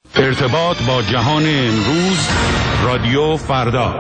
ارتباط با جهان امروز، رادیو فردا.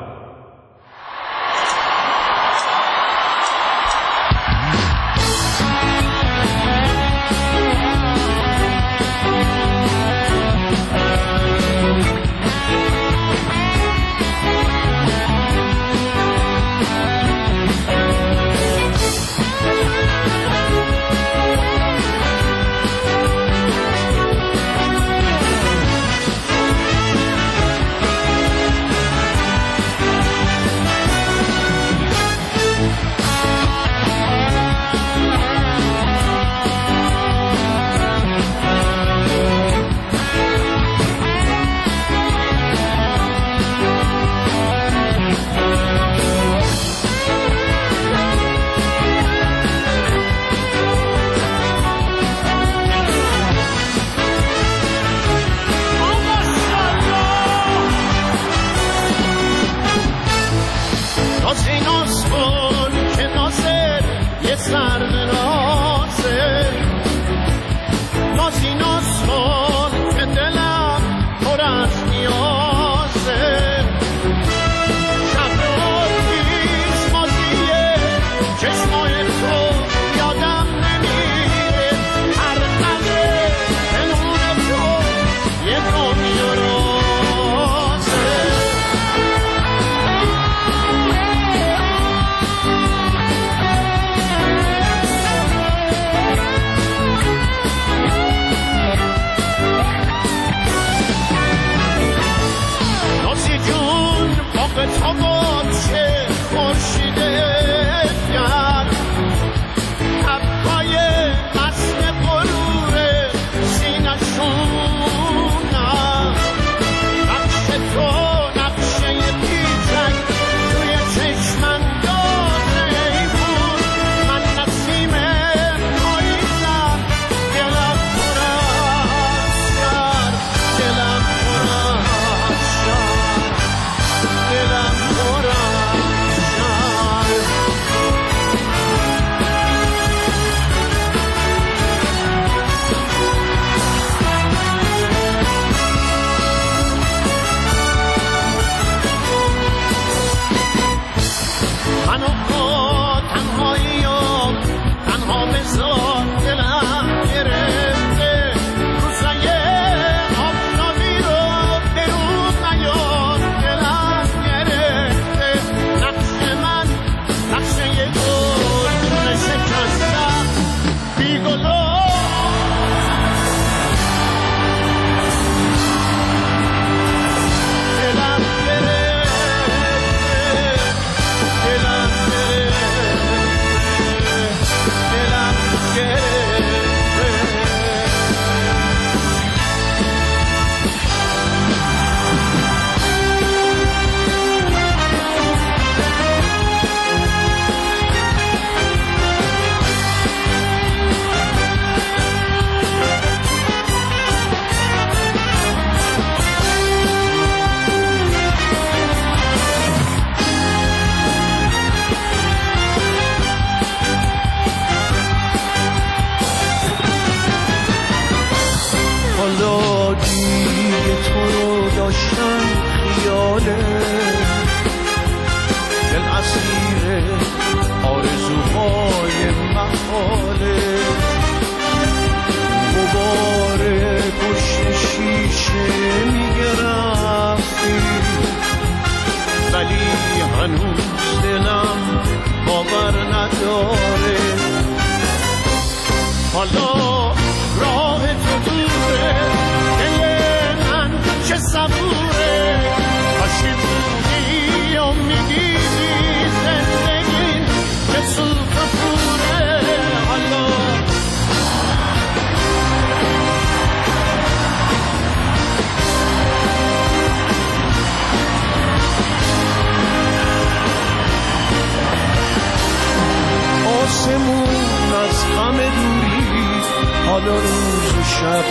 حالا روز و شب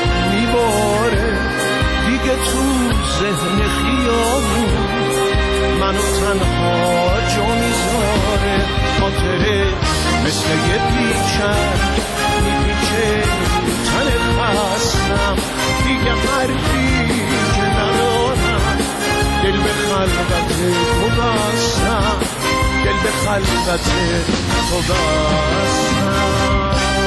میباره دیگه تو ذهن خیابون منو تنها جا میذاره، خاطره مثل یه پیچک میپیچه تن خستم دیگه حرفی خلوت تو بستم، دل به خلوت تو بستم.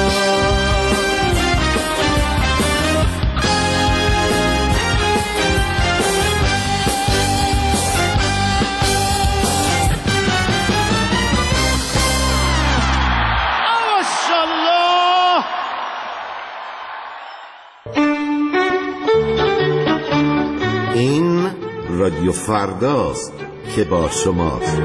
این رادیو فرداست که با شماست.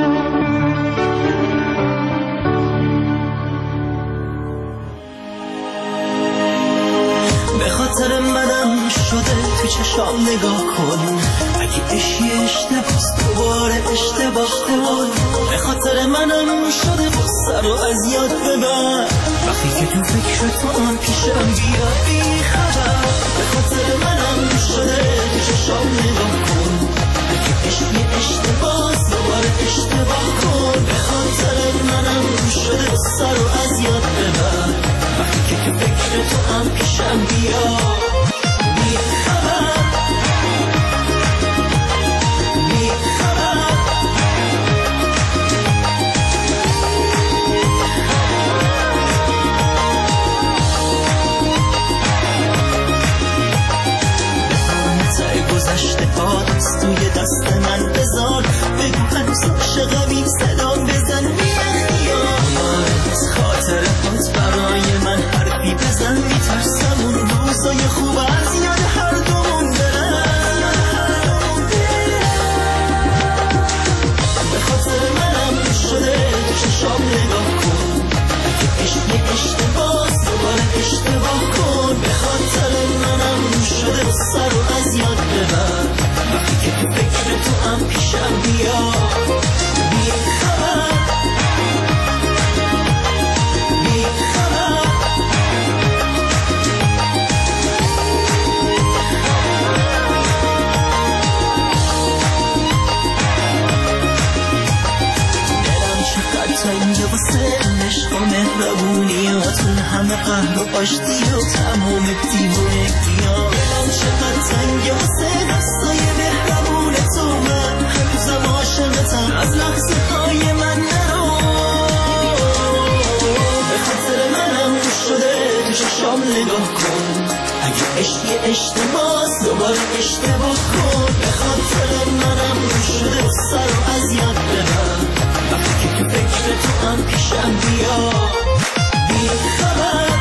به خاطر منم شده تو چشام نگاه کن، اگه اشی اشتباس دوباره اشتباه کن. به خاطر منم شده بسر رو از یاد ببر، وقتی که تو فکر تو آن پیشم بیا بی خبر. به خاطر منم شده تو چشام نگاه کن، اگه اشی اشتباس دوباره اشتباه کن. به خاطر منم شده بسر رو از یاد ببر، وقتی که تو فکر تو آن پیشم بیا بی خبر. بی خبر گذشته ها دست توی دست من بذار، بگو هنوز عاشقمی صدام بزن بی اختیار. از خاطر هات برای من حرفی بزن، میترسم اون روزای خوب از یاد هر دومون برن. به خاطر منم شده تو چشام نگاه کن، اگه اشتی اشتباس دوباره اشتباه کن. به خاطر منم شده سر رو از یاد ببر، وقتی که تو فکر تو هم پیشم بیا بی خبر. بی خبر دلم چقدر تنگه واسه عشق و مهربونیاتون، همه قهر و آشتی و تمام دیوونگی‌ها. دلم چقدر تنگه واسه دستای مهربون تو، من هنوزم عاشقتم از لحظه های من نرو. به خاطر منم شده تو چشام نگاه کن، اگه اشتی اشتباس دوباره اشتباه کن. به خاطر منم شده سر رو از یاد ببر، وقتی که تو فکر تو هم پیشم بیا بی خبر.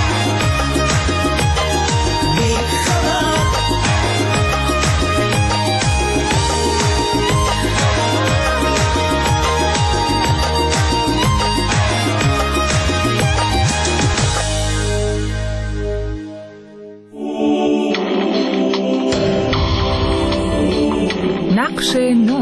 بی خبر نقش نو.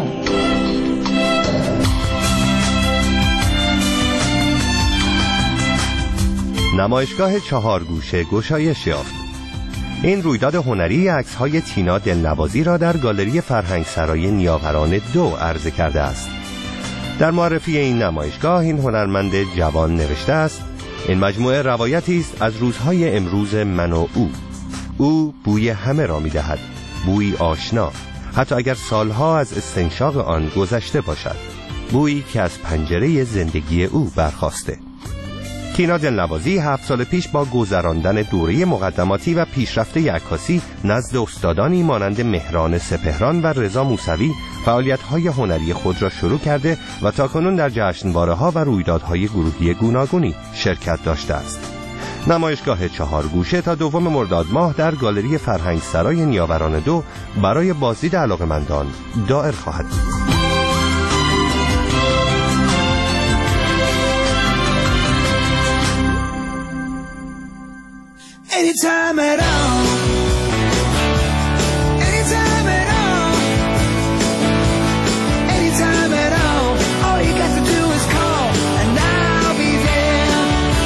نمایشگاه چهارگوشه گشایش یافت. این رویداد هنری عکس‌های تینا دلنوازی را در گالری فرهنگسرای نیاوران 2 عرضه کرده است. در معرفی این نمایشگاه این هنرمند جوان نوشته است: این مجموعه روایتی است از روزهای امروز من و او بوی همه را می‌دهد، بویی آشنا، حتی اگر سالها از استنشاق آن گذشته باشد، بویی که از پنجره زندگی او برخاسته. تینا دلنوازی 7 سال پیش با گذراندن دوره مقدماتی و پیشرفته عکاسی نزد استادانی مانند مهران سپهران و رضا موسوی فعالیت‌های هنری خود را شروع کرده و تاکنون در جشنواره‌ها و رویدادهای گروهی گوناگونی شرکت داشته است. نمایشگاه چهارگوشه تا 2 مرداد ماه در گالری فرهنگسرای نیاوران 2 برای بازدید علاقه‌مندان دائر خواهد بود. Anytime at all, anytime at all, anytime at all, all you got to do is call and I'll be there.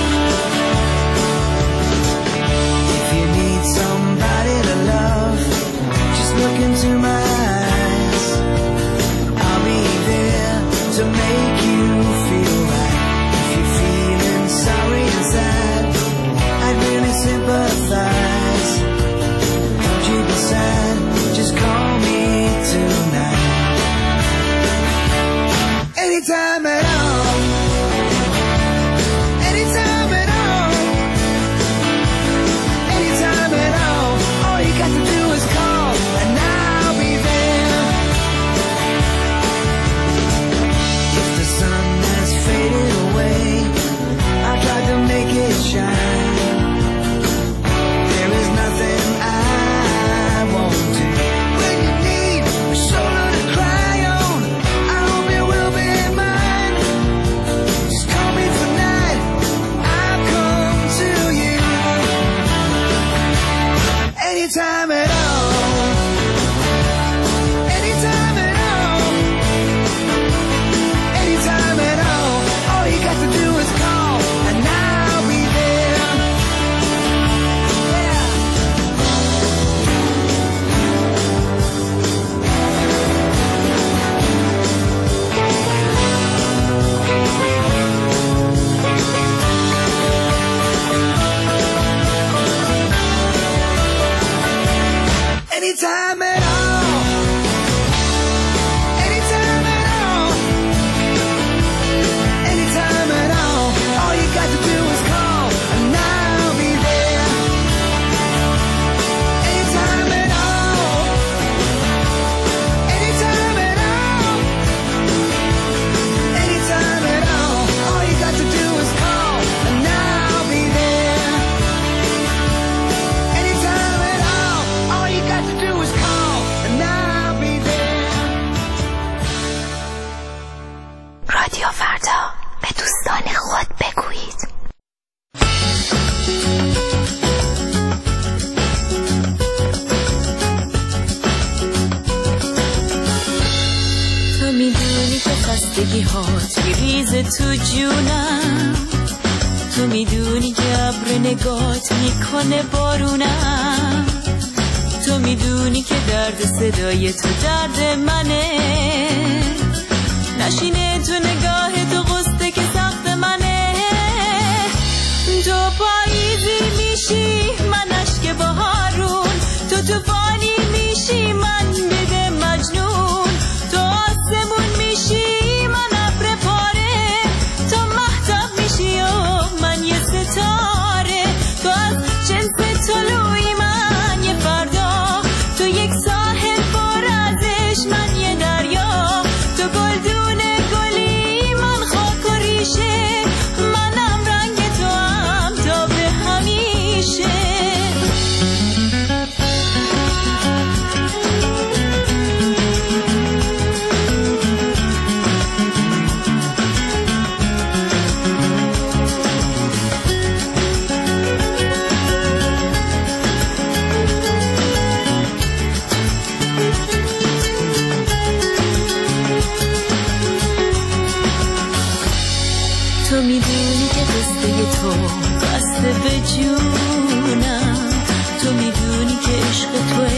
If you need somebody to love, just look into my eyes. I'll be there to make you feel right. If you're feeling sorry inside, I'd really sympathize. Anytime at all. Anytime at all. Anytime at all. All you got to do is call and I'll be there. Yeah. Anytime at all. Anytime at all. Anytime at all. All you got to do is call and I'll be there. Anytime at all. Anytime at all. Anytime at all. All you got to do is call and I'll be there. Anytime at all. All you got to do is call and I'll be there. رادیو فردا، به دوستان خود بگویید. تو میدونی که خستگی هات میریزه تو جونم، تو میدونی که ابر نگات میکنه بارونم، تو میدونی که درد صدای تو درد منه، نشینه تو نگاه تو قصده که سخت منه، تو پاییزی میشی من اشک بهارون، تو طوفانی میشی من بده مجنون، تو آسمون میشی من ابر پاره، تو مهتاب میشی و من یه ستاره، تو از جنس طلوعی من یه فردا، تو یک ساحل پر ازش من یه دریا، تو گلدون گلی من خاک و ریشه، منم رنگ تو هم تا به همیشه. تو میدونی که قصه تو بسته به جونم، تو میدونی که عشق تو